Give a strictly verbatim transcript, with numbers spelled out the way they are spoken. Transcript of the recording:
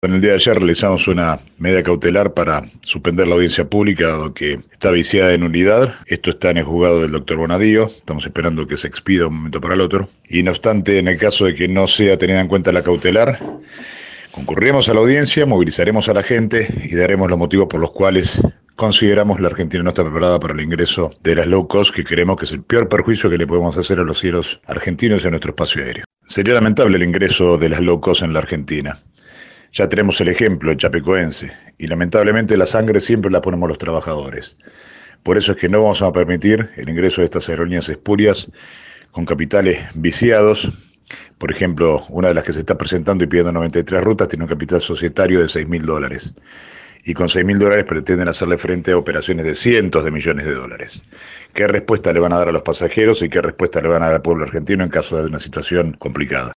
En el día de ayer realizamos una medida cautelar para suspender la audiencia pública, dado que está viciada en nulidad. Esto está en el juzgado del doctor Bonadío. Estamos esperando que se expida de un momento para el otro. Y no obstante, en el caso de que no sea tenida en cuenta la cautelar, concurriremos a la audiencia, movilizaremos a la gente y daremos los motivos por los cuales consideramos que la Argentina no está preparada para el ingreso de las low cost, que creemos que es el peor perjuicio que le podemos hacer a los cielos argentinos y a nuestro espacio aéreo. Sería lamentable el ingreso de las low cost en la Argentina. Ya tenemos el ejemplo, el chapecoense, y lamentablemente la sangre siempre la ponemos los trabajadores. Por eso es que no vamos a permitir el ingreso de estas aerolíneas espurias con capitales viciados. Por ejemplo, una de las que se está presentando y pidiendo noventa y tres rutas tiene un capital societario de seis mil dólares. Y con seis mil dólares pretenden hacerle frente a operaciones de cientos de millones de dólares. ¿Qué respuesta le van a dar a los pasajeros y qué respuesta le van a dar al pueblo argentino en caso de una situación complicada?